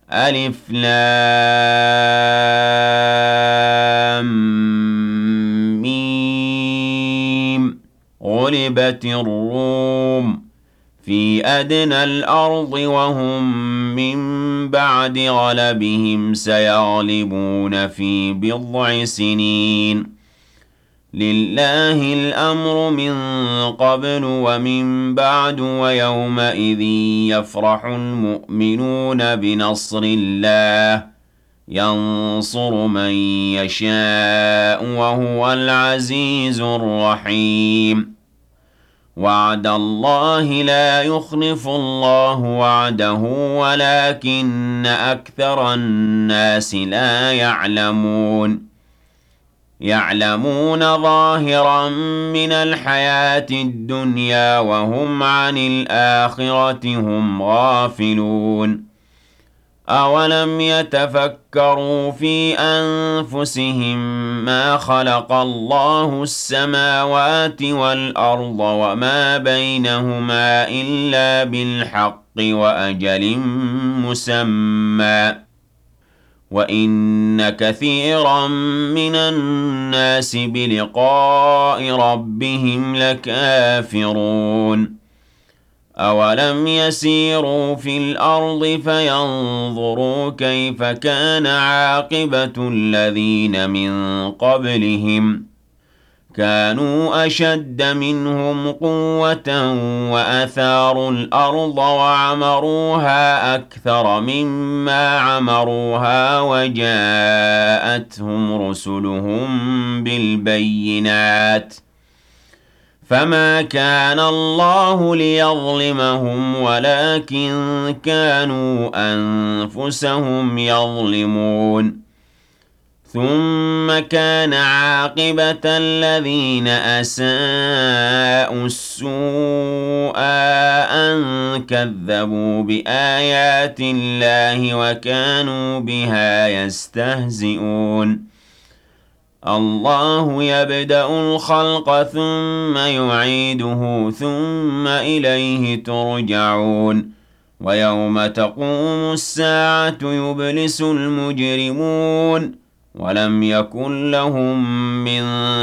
ألف لام ميم. غلبت الروم في أدنى الأرض وهم من بعد غلبهم سيغلبون في بضع سنين. لله الأمر من قبل ومن بعد ويومئذ يفرح المؤمنون بنصر الله ينصر من يشاء وهو العزيز الرحيم. وعد الله لا يخلف الله وعده ولكن أكثر الناس لا يعلمون. يعلمون ظاهرا من الحياة الدنيا وهم عن الآخرة هم غافلون. أولم يتفكروا في أنفسهم ما خلق الله السماوات والأرض وما بينهما إلا بالحق وأجل مسمى وإن كثيرا من الناس بلقاء ربهم لكافرون. أولم يسيروا في الأرض فينظروا كيف كان عاقبة الذين من قبلهم كانوا أشد منهم قوة وأثاروا الأرض وعمروها أكثر مما عمروها وجاءتهم رسلهم بالبينات فما كان الله ليظلمهم ولكن كانوا أنفسهم يظلمون. ثم كان عاقبة الذين أساءوا السوء أن كذبوا بآيات الله وكانوا بها يستهزئون. الله يبدأ الخلق ثم يعيده ثم إليه ترجعون. ويوم تقوم الساعة يبلس المجرمون ولم يكن لهم من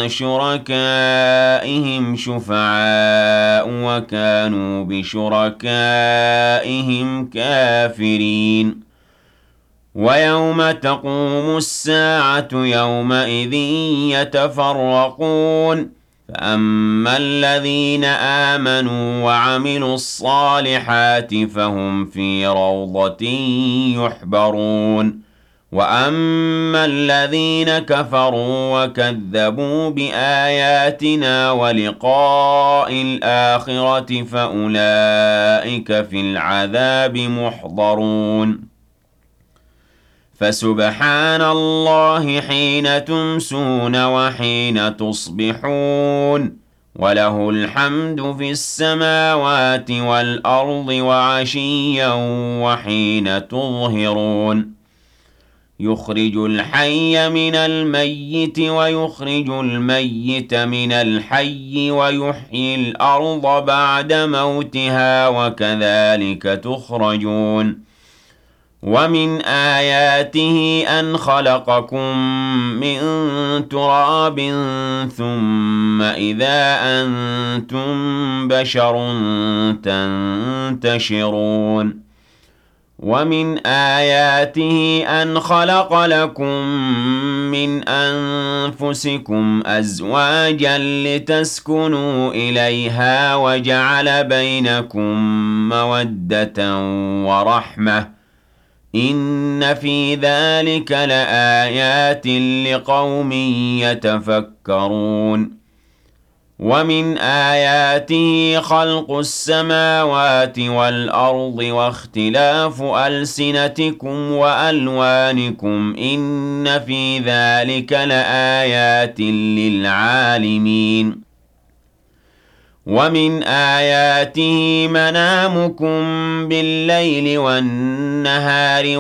شركائهم شفعاء وكانوا بشركائهم كافرين. ويوم تقوم الساعة يومئذ يتفرقون فأما الذين آمنوا وعملوا الصالحات فهم في روضة يحبرون وأما الذين كفروا وكذبوا بآياتنا ولقاء الآخرة فأولئك في العذاب محضرون. فسبحان الله حين تمسون وحين تصبحون وله الحمد في السماوات والأرض وعشيا وحين تظهرون. يخرج الحي من الميت ويخرج الميت من الحي ويحيي الأرض بعد موتها وكذلك تخرجون. ومن آياته أن خلقكم من تراب ثم إذا أنتم بشر تنتشرون. ومن آياته أن خلق لكم من أنفسكم أزواجا لتسكنوا إليها وجعل بينكم مودة ورحمة إن في ذلك لآيات لقوم يتفكرون. ومن آياته خلق السماوات والأرض واختلاف ألسنتكم وألوانكم إن في ذلك لآيات للعالمين. ومن آياته منامكم بالليل والنهار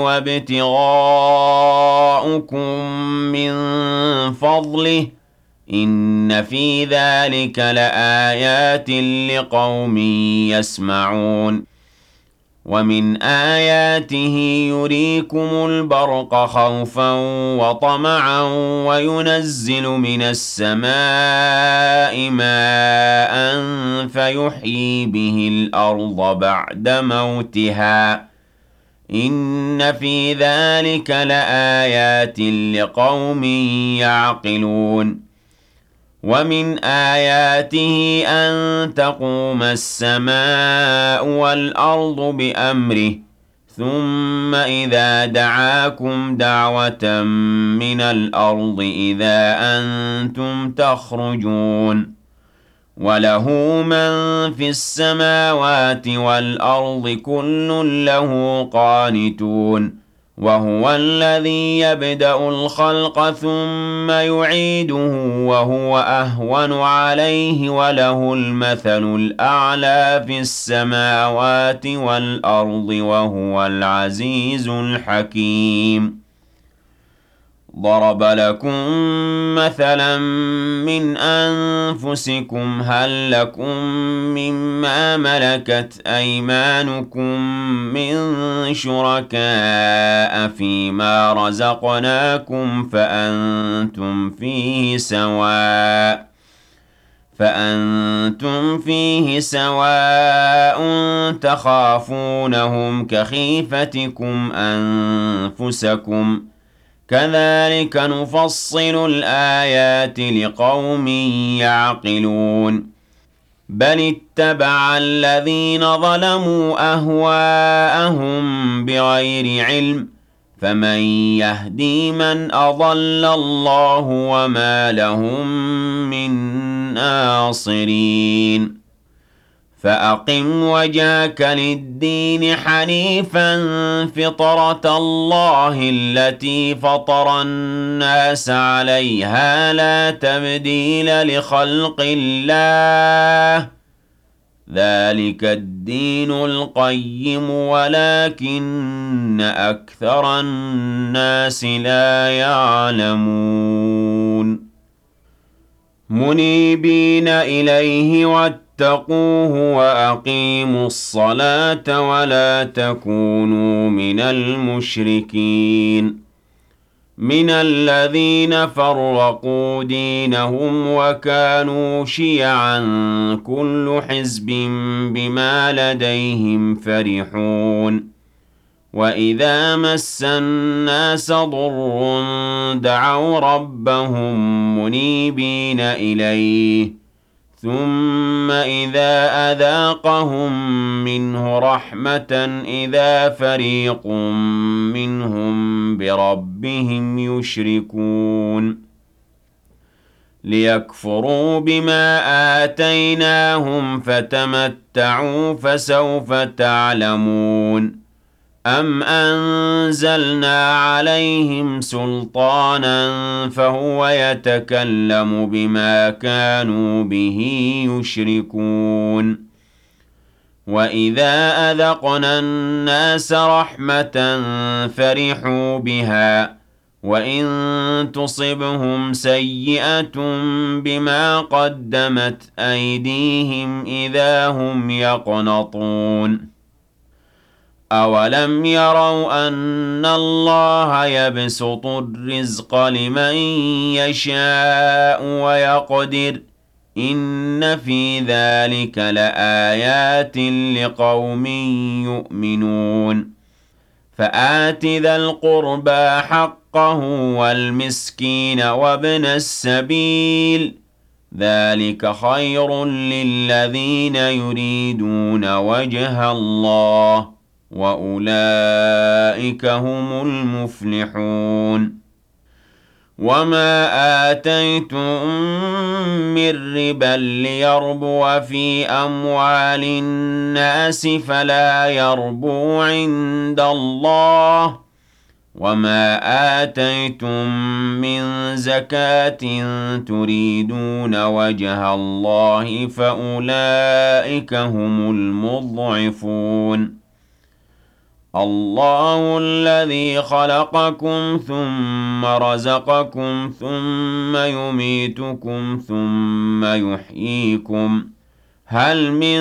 وابتغاؤكم من فضله إن في ذلك لآيات لقوم يسمعون. ومن آياته يريكم البرق خوفا وطمعا وينزل من السماء ماء فيحيي به الأرض بعد موتها إن في ذلك لآيات لقوم يعقلون ومن آياته أن تقوم السماء والأرض بأمره ثم إذا دعاكم دعوة من الأرض إذا أنتم تخرجون وله من في السماوات والأرض كل له قانتون وهو الذي يبدأ الخلق ثم يعيده وهو أهون عليه وله المثل الأعلى في السماوات والأرض وهو العزيز الحكيم ضرب لكم مثلا من أنفسكم هل لكم مما ملكت أيمانكم من شركاء فيما رزقناكم فأنتم فيه سواء تخافونهم كخيفتكم أنفسكم كذلك نفصل الآيات لقوم يعقلون بل اتبع الذين ظلموا أهواءهم بغير علم فمن يهدي من أضل الله وما لهم من ناصرين فأقم وجهك للدين حنيفا فطرة الله التي فطر الناس عليها لا تبديل لخلق الله ذلك الدين القيم ولكن أكثر الناس لا يعلمون منيبين إليه واتقوه وأقيموا الصلاة ولا تكونوا من المشركين من الذين فرقوا دينهم وكانوا شيعا كل حزب بما لديهم فرحون وإذا مس الناس ضر دعوا ربهم منيبين إليه ثم إذا أذاقهم منه رحمة إذا فريق منهم بربهم يشركون ليكفروا بما آتيناهم فتمتعوا فسوف تعلمون أم أنزلنا عليهم سلطانا فهو يتكلم بما كانوا به يشركون وإذا أذقنا الناس رحمة فرحوا بها وإن تصبهم سيئة بما قدمت أيديهم إذا هم يقنطون أولم يروا أن الله يبسط الرزق لمن يشاء ويقدر إن في ذلك لآيات لقوم يؤمنون فآت ذا القربى حقه والمسكين وابن السبيل ذلك خير للذين يريدون وجه الله وأولئك هم المفلحون وما آتيتم من ربا ليربو في أموال الناس فلا يربو عند الله وما آتيتم من زكاة تريدون وجه الله فأولئك هم المضعفون الله الذي خلقكم ثم رزقكم ثم يميتكم ثم يحييكم هل من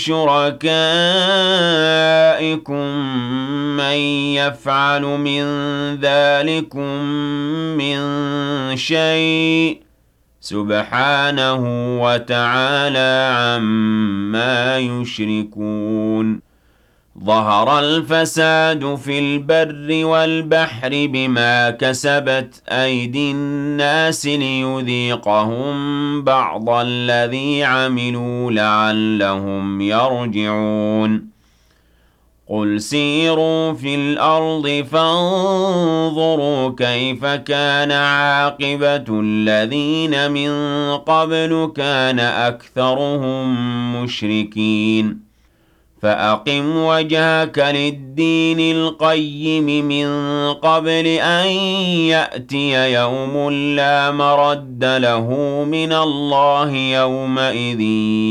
شركائكم من يفعل من ذلكم من شيء سبحانه وتعالى عما يشركون ظهر الفساد في البر والبحر بما كسبت أيدي الناس ليذيقهم بعض الذي عملوا لعلهم يرجعون قل سيروا في الأرض فانظروا كيف كان عاقبة الذين من قبل كان أكثرهم مشركين فأقم وجهك للدين القيم من قبل أن يأتي يوم لا مرد له من الله يومئذ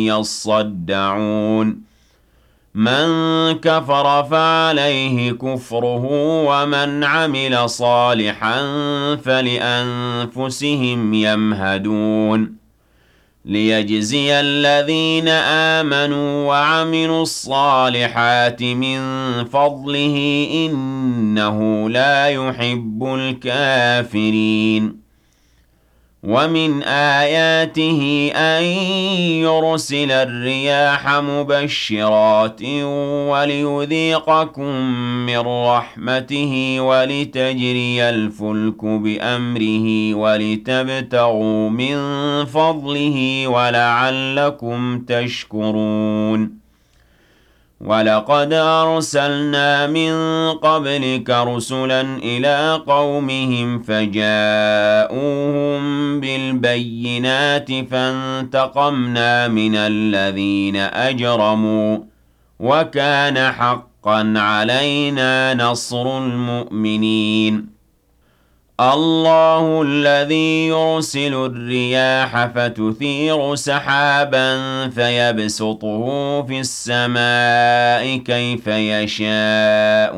يصدعون من كفر فعليه كفره ومن عمل صالحا فلأنفسهم يمهدون ليجزي الذين آمنوا وعملوا الصالحات من فضله إنه لا يحب الكافرين ومن آياته أن يرسل الرياح مبشرات وليذيقكم من رحمته ولتجري الفلك بأمره ولتبتغوا من فضله ولعلكم تشكرون ولقد أرسلنا من قبلك رسلا إلى قومهم فجاءوهم بالبينات فانتقمنا من الذين أجرموا وكان حقا علينا نصر المؤمنين الله الذي يرسل الرياح فتثير سحابا فيبسطه في السماء كيف يشاء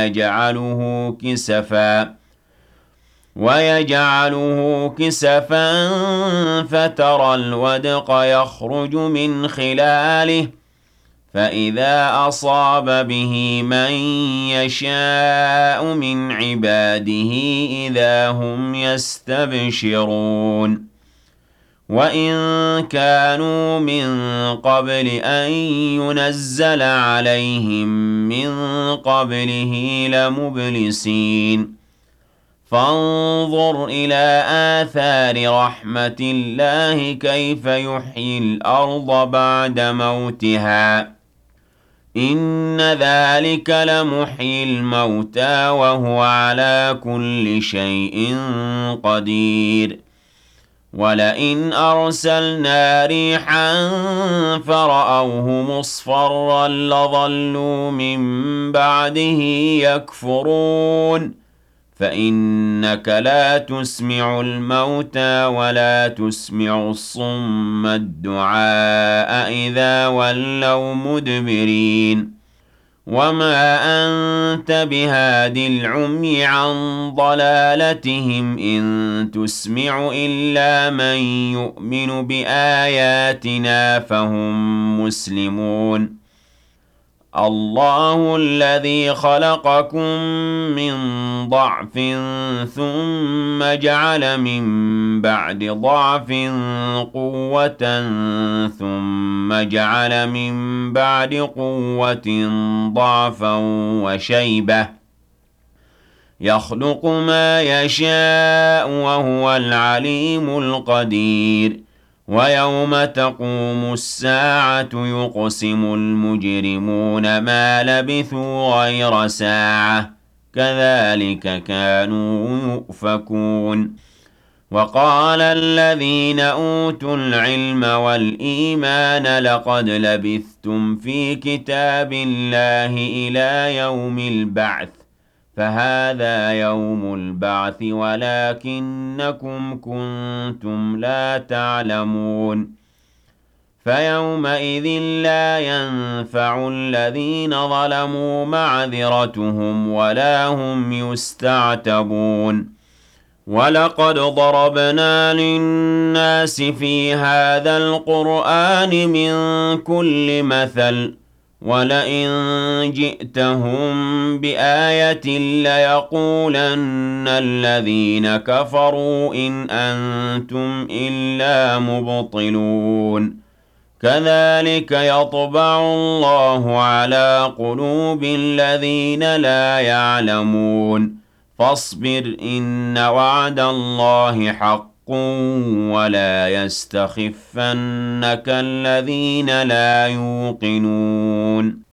ويجعله كسفا فترى الودق يخرج من خلاله فإذا أصاب به من يشاء من عباده إذا هم يستبشرون وإن كانوا من قبل أن ينزل عليهم من قبله لمبلسين فانظر إلى آثار رحمة الله كيف يحيي الأرض بعد موتها إن ذلك لمحيي الموتى وهو على كل شيء قدير ولئن أرسلنا ريحا فرأوه مصفرا لظلوا من بعده يكفرون فإنك لا تسمع الموتى ولا تسمع الصم الدعاء إذا ولوا مدبرين وما أنت بهاد العمي عن ضلالتهم إن تسمع إلا من يؤمن بآياتنا فهم مسلمون الله الذي خلقكم من ضعف ثم جعل من بعد ضعف قوة ثم جعل من بعد قوة ضعفا وشيبة يخلق ما يشاء وهو العليم القدير ويوم تقوم الساعة يقسم المجرمون ما لبثوا غير ساعة كذلك كانوا يؤفكون وقال الذين أوتوا العلم والإيمان لقد لبثتم في كتاب الله إلى يوم البعث فهذا يوم البعث ولكنكم كنتم لا تعلمون فيومئذ لا ينفع الذين ظلموا معذرتهم ولا هم يستعتبون وَلَقَدْ ضَرَبْنَا لِلنَّاسِ فِي هَٰذَا الْقُرْآنِ مِن كُلِّ مَثَلٍ ۚ وَلَئِن جِئْتَهُم بِآيَةٍ لَّيَقُولَنَّ الَّذِينَ كَفَرُوا إِنْ أَنتُمْ إِلَّا مُبْطِلُونَ كَذَٰلِكَ يَطْبَعُ اللَّهُ عَلَىٰ قُلُوبِ الَّذِينَ لَا يَعْلَمُونَ فاصبر إن وعد الله حق ولا يستخفنك الذين لا يوقنون